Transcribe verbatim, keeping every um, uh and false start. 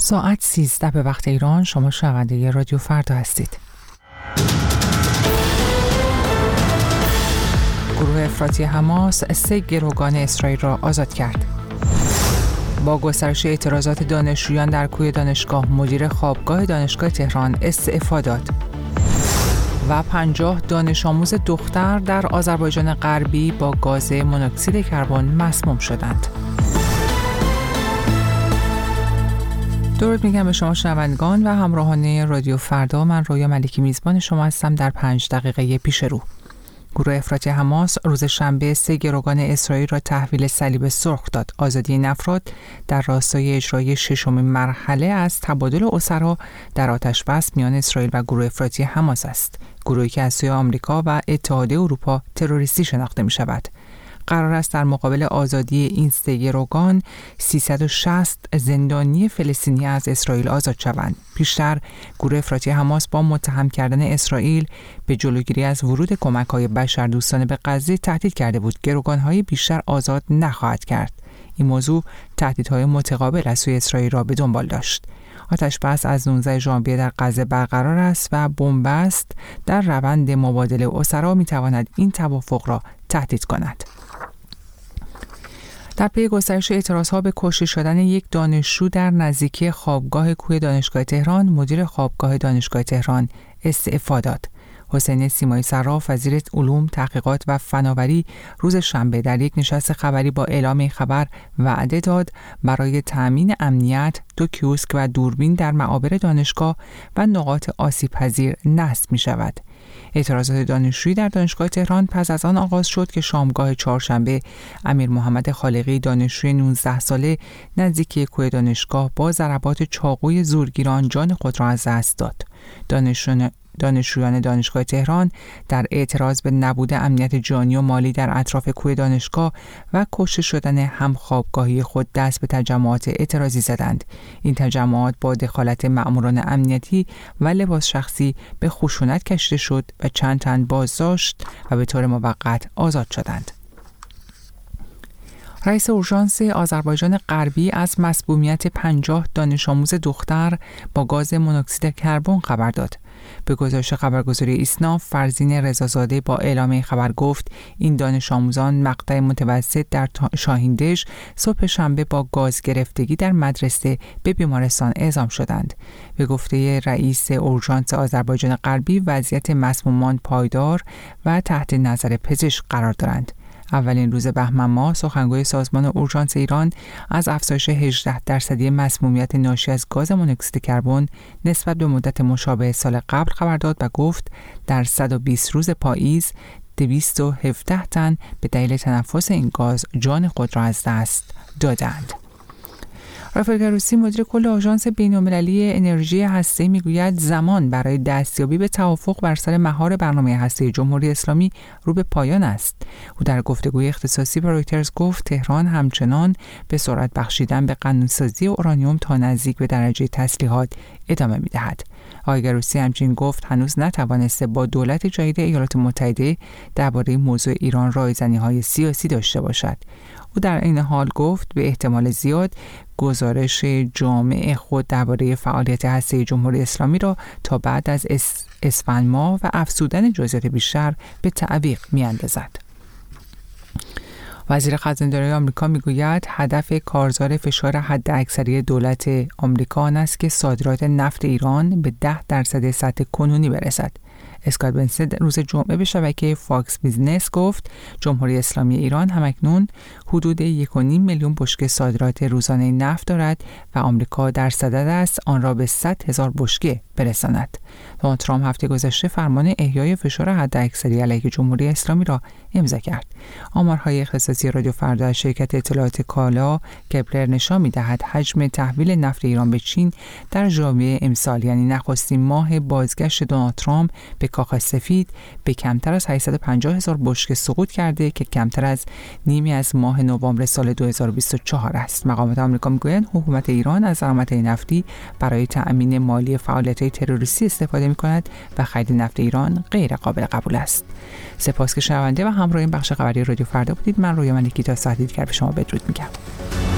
ساعت سیزده به وقت ایران. شما شنونده رادیو فردا هستید. گروه افراطی حماس سه گروگان اسرائیل را آزاد کرد. با گسترش اعتراضات دانشجویان در کوی دانشگاه، مدیر خوابگاه دانشگاه تهران استعفا داد. و پنجاه دانش آموز دختر در آذربایجان غربی با گاز مونوکسید کربن مسموم شدند. درود میگم به شما شنوندگان و همراهان رادیو فردا. من رویا ملکی میزبان شما هستم در پنج دقیقه پیش رو. گروه افراطی حماس روز شنبه سه گروگان اسرائیل را تحویل صلیب سرخ داد. آزادی این افراد در راستای اجرای ششمین مرحله از تبادل اسرا در آتش‌بس میان اسرائیل و گروه افراطی حماس است. گروهی که از سوی آمریکا و اتحادیه اروپا تروریستی شناخته می شود. قرار است در مقابل آزادی این سه گروگان سیصد و شصت زندانی فلسطینی از اسرائیل آزاد شوند. پیشتر گروه افراطی حماس با متهم کردن اسرائیل به جلوگیری از ورود کمک‌های بشردوستانه به غزه تهدید کرده بود. گروگان‌های بیشتر آزاد نخواهد کرد. این موضوع تهدیدهای متقابل از سوی اسرائیل را به دنبال داشت. آتش‌بس از نوزده ژانویه در غزه برقرار است و بنبست در روند مبادله اسرا می‌تواند این توافق را تهدید کند. در پی گسترش اعتراضها به کشته شدن یک دانشجو در نزدیکی خوابگاه کوی دانشگاه تهران، مدیر خوابگاه دانشگاه تهران استعفا داد. حسین سیمایی صراف، وزیر علوم، تحقیقات و فناوری، روز شنبه در یک نشست خبری با اعلام این خبر وعده داد برای تأمین امنیت دو کیوسک و دوربین در معابر دانشگاه و نقاط آسیب‌پذیر نصب می شود. اعتراضات دانشجویی در دانشگاه تهران پس از آن آغاز شد که شامگاه چهارشنبه امیر محمد خالقی، دانشجوی نوزده ساله نزدیکی کوی دانشگاه، با ضربات چاقوی زورگیران جان خود را از دست داد. دانشجویان دانشجویان دانشگاه تهران در اعتراض به نبود امنیت جانی و مالی در اطراف کوی دانشگاه و کشته شدن همخوابگاهی خود دست به تجمعات اعتراضی زدند. این تجمعات با دخالت مأموران امنیتی و لباس شخصی به خشونت کشیده شد و چند تن بازداشت و به طور موقت آزاد شدند. رئیس اورژانس آذربایجان غربی از مسمومیت پنجاه دانش آموز دختر با گاز مونوکسید کربن خبر داد. به گزارش خبرگزاری ایسنا، فرزین رضازاده با اعلام خبر گفت این دانش آموزان مقطع متوسط در شاهیندژ صبح شنبه با گاز گرفتگی در مدرسه به بیمارستان اعزام شدند. به گفته رئیس اورژانس آذربایجان غربی، وضعیت مسمومان پایدار و تحت نظر پزشک قرار دارند. اولین روز بهمن ماه سخنگوی سازمان اورژانس ایران از افزایش هجده درصدی مسمومیت ناشی از گاز مونوکسید کربن نسبت به مدت مشابه سال قبل خبر داد و گفت در صد و بیست روز پاییز دویست و هفده تن به دلیل تنفس این گاز جان خود را از دست دادند. رافائل گروسی، مدیر کل آژانس بین‌المللی انرژی هسته‌ای، میگوید زمان برای دستیابی به توافق بر سر مهار برنامه هسته‌ای جمهوری اسلامی رو به پایان است. او در گفتگوی اختصاصی با رویترز گفت تهران همچنان به سرعت بخشیدن به قانون‌سازی اورانیوم تا نزدیک به درجه تسلیحات ادامه می‌دهد. آقای گروسی همچنین گفت هنوز نتوانسته با دولت جدید ایالات متحده درباره موضوع ایران رایزنی‌های سیاسی داشته باشد. او در این حال گفت به احتمال زیاد گزارش جامع خود درباره فعالیت هسته‌ای جمهوری اسلامی را تا بعد از اسفند ماه و افزودن جزئیات بیشتر به تعویق می‌اندازد. وزیر خزانه‌داری آمریکا میگوید هدف کارزار فشار حداکثری دولت آمریکا آن است که صادرات نفت ایران به ده درصد سطح کنونی برسد. اسکات بنسن روز جمعه به شبکه فاکس بیزنس گفت جمهوری اسلامی ایران همکنون حدود یک و نیم میلیون بشکه صادرات روزانه نفت دارد و آمریکا در صدد است آن را به صد هزار بشکه برساند. دونالد ترامپ هفته گذشته فرمان احیای فشار حداکثری علیه جمهوری اسلامی را امضا کرد. آمارهای اختصاصی رادیو فردا از شرکت اطلاعات کالا کپلر نشان می‌دهد حجم تحویل نفت ایران به چین در ژانویه امسال، یعنی نخستین ماه بازگشت دونالد ترامپ به کاخ سفید، به کمتر از هشتصد و پنجاه هزار بشکه سقوط کرده که کمتر از نیمی از ماه نوامبر سال دو هزار و بیست و چهار است. مقامات آمریکا میگویند حکومت ایران از درآمدهای نفتی برای تأمین مالی فعالیت‌های تروریستی استفاده می‌کند و خرید نفت ایران غیر قابل قبول است. سپاس که شنونده و همراه این بخش خبری رادیو فردا بودید. من رویا ملکی تا ساعت دیگر به شما بدرود میگم.